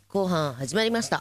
後半始まりました。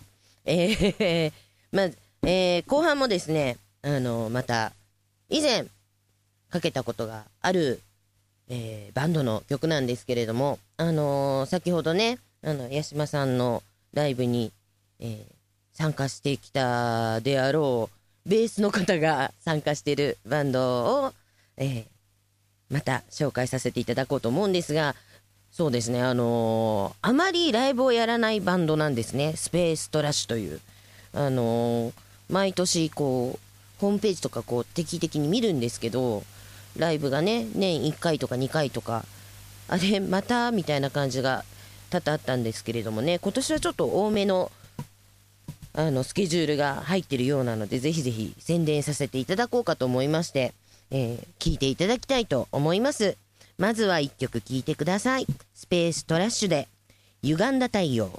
後半もですね、また以前かけたことがある、バンドの曲なんですけれども、先ほどね、八島さんのライブに、参加してきたであろうベースの方が参加しているバンドを、また紹介させていただこうと思うんですが、そうですね、あまりライブをやらないバンドなんですね。スペーストラッシュという、毎年こうホームページとかこう定期的に見るんですけど、ライブがね年1回とか2回とか、あれまたみたいな感じが多々あったんですけれどもね、今年はちょっと多めのスケジュールが入ってるようなので、ぜひぜひ宣伝させていただこうかと思いまして、聞いていただきたいと思います。まずは1曲聴いてください。スペーストラッシュで歪んだ太陽。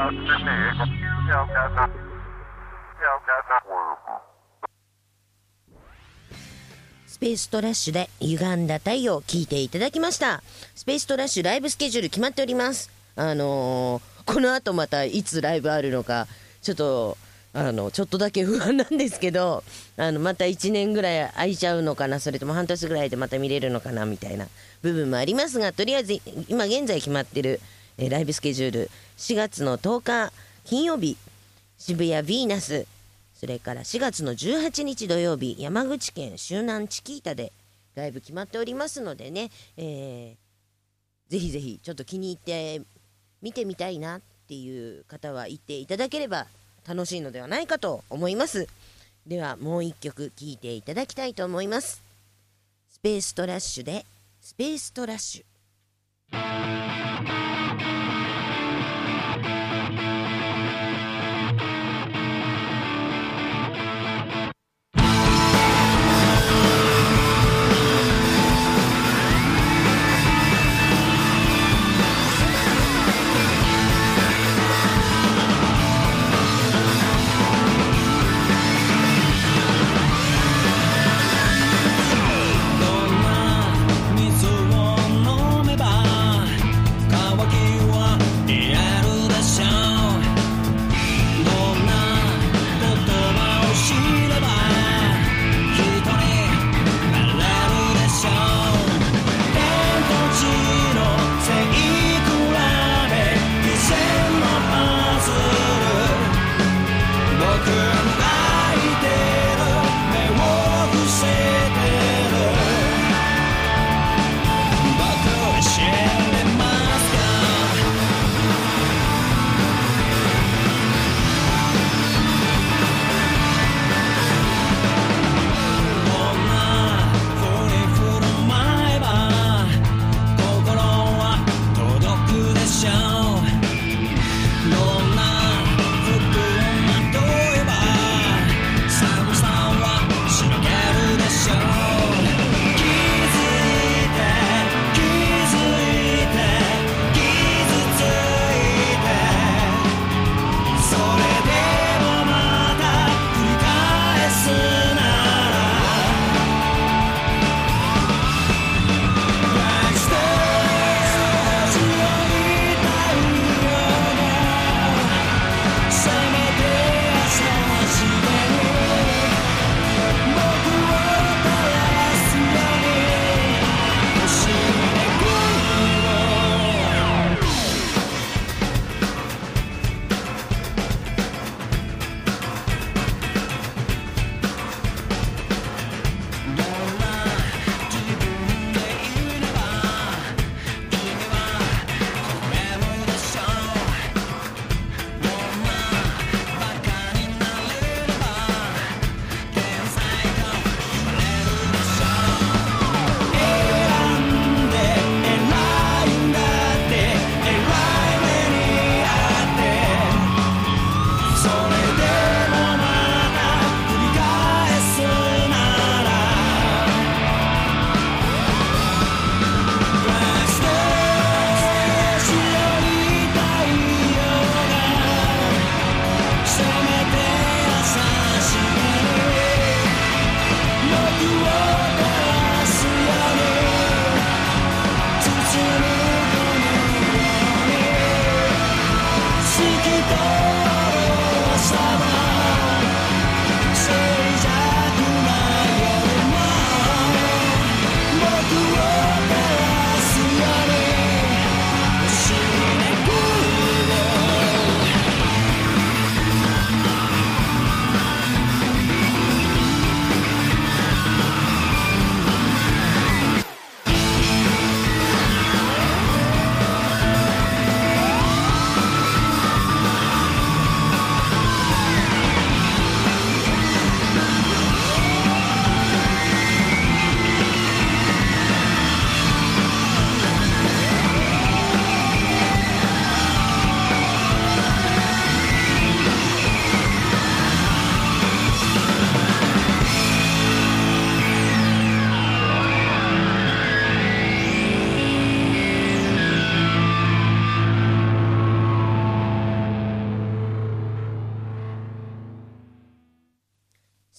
スペーストラッシュで歪んだ太陽を聞いていただきました。スペーストラッシュライブスケジュール決まっております。この後またいつライブあるのかちょっとだけ不安なんですけど、また1年ぐらい空いちゃうのかな、それとも半年ぐらいでまた見れるのかなみたいな部分もありますが、とりあえず今現在決まってる、ライブスケジュール、4月の10日金曜日渋谷ヴィーナス、それから4月の18日土曜日山口県周南チキータでライブ決まっておりますのでね、ぜひぜひちょっと気に入って見てみたいなっていう方は言っていただければ楽しいのではないかと思います。ではもう一曲聴いていただきたいと思います。スペーストラッシュでスペーストラッシュ。 水を飲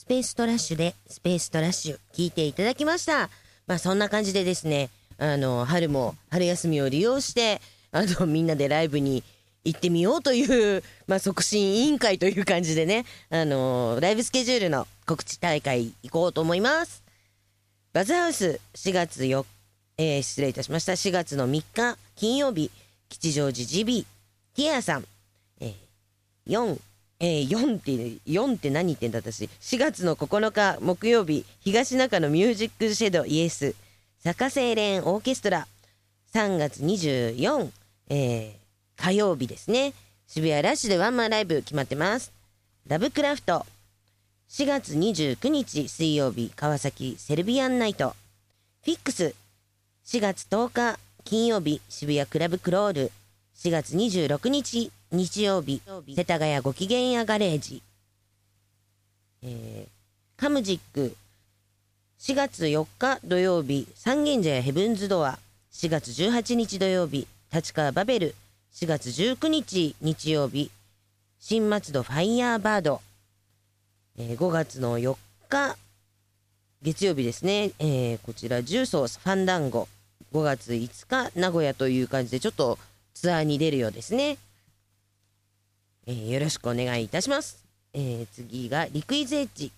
ペーストラッシュでスペーストラッシュ聞いていただきました。そんな感じでですね、春も春休みを利用してみんなでライブに行ってみようという、促進委員会という感じでね、ライブスケジュールの告知大会行こうと思います。バズハウス4月失礼いたしました。4月の3日金曜日、吉祥寺ジビティアさん、4って何言ってんだ私。4月の9日木曜日、東中野ミュージックシェドイエス坂精錬オーケストラ。3月24、火曜日ですね、渋谷ラッシュでワンマンライブ決まってます。ラブクラフト4月29日水曜日、川崎セルビアンナイト。フィックス4月10日金曜日、渋谷クラブクロール。4月26日日曜日、世田谷ごきげんやガレージ。カムジック4月4日土曜日、三軒茶屋ヘブンズドア。4月18日土曜日、立川バベル。4月19日日曜日、新松戸ファイヤーバード。5月の4日月曜日ですね、こちら重曹ファンダンゴ。5月5日名古屋という感じでちょっとツアーに出るようですね。よろしくお願いいたします。次がリクイズエッジ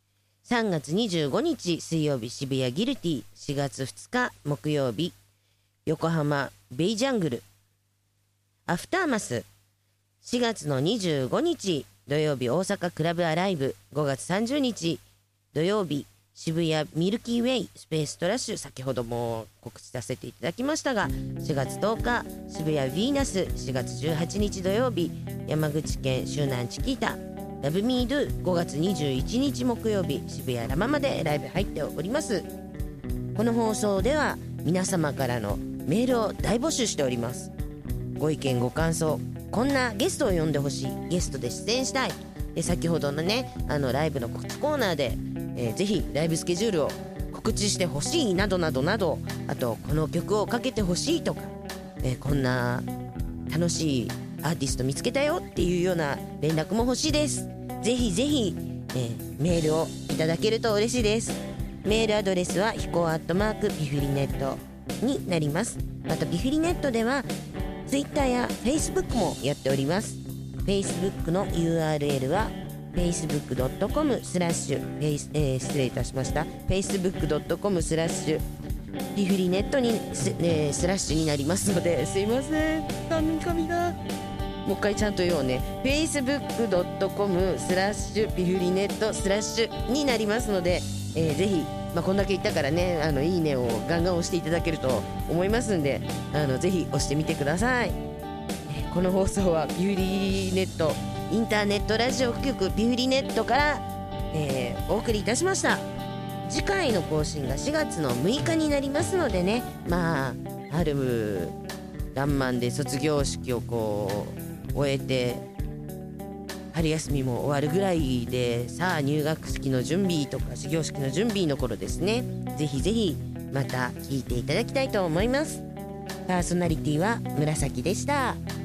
3月25日水曜日、渋谷ギルティ。4月2日木曜日、横浜ベイジャングル。アフターマス4月の25日土曜日、大阪クラブアライブ。5月30日土曜日、渋谷ミルキーウェイスペーストラッシュ。先ほども告知させていただきましたが、4月10日渋谷ヴィーナス。4月18日土曜日、山口県周南チキータラブミードゥ。5月21日木曜日、渋谷ラマまでライブ入っております。この放送では皆様からのメールを大募集しております。ご意見ご感想、こんなゲストを呼んでほしい、ゲストで出演したい、先ほどのねライブの告知コーナーで、ぜひライブスケジュールを告知してほしいなどなどなど、あとこの曲をかけてほしいとか、こんな楽しいアーティスト見つけたよっていうような連絡も欲しいです。ぜひぜひ、メールをいただけると嬉しいです。メールアドレスはひこ@ピフリネットになります。またピフリネットではツイッターやフェイスブックもやっております。フェイスブックの URL は facebook.com/ 失礼いたしました。 facebook.com/ ピフリネットにスラッシュになりますので、すいません神がもう一回ちゃんと言おうね。 facebook.com/ ピフリネット/になりますので、ぜひこんだけ言ったからね、いいねをガンガン押していただけると思いますんで、ぜひ押してみてください。この放送はピフリネットインターネットラジオ局ピフリネットから、お送りいたしました。次回の更新が4月の6日になりますのでね、春らんまんで卒業式を終えて春休みも終わるぐらいで、さあ入学式の準備とか始業式の準備の頃ですね。ぜひぜひまた聞いていただきたいと思います。パーソナリティは紫でした。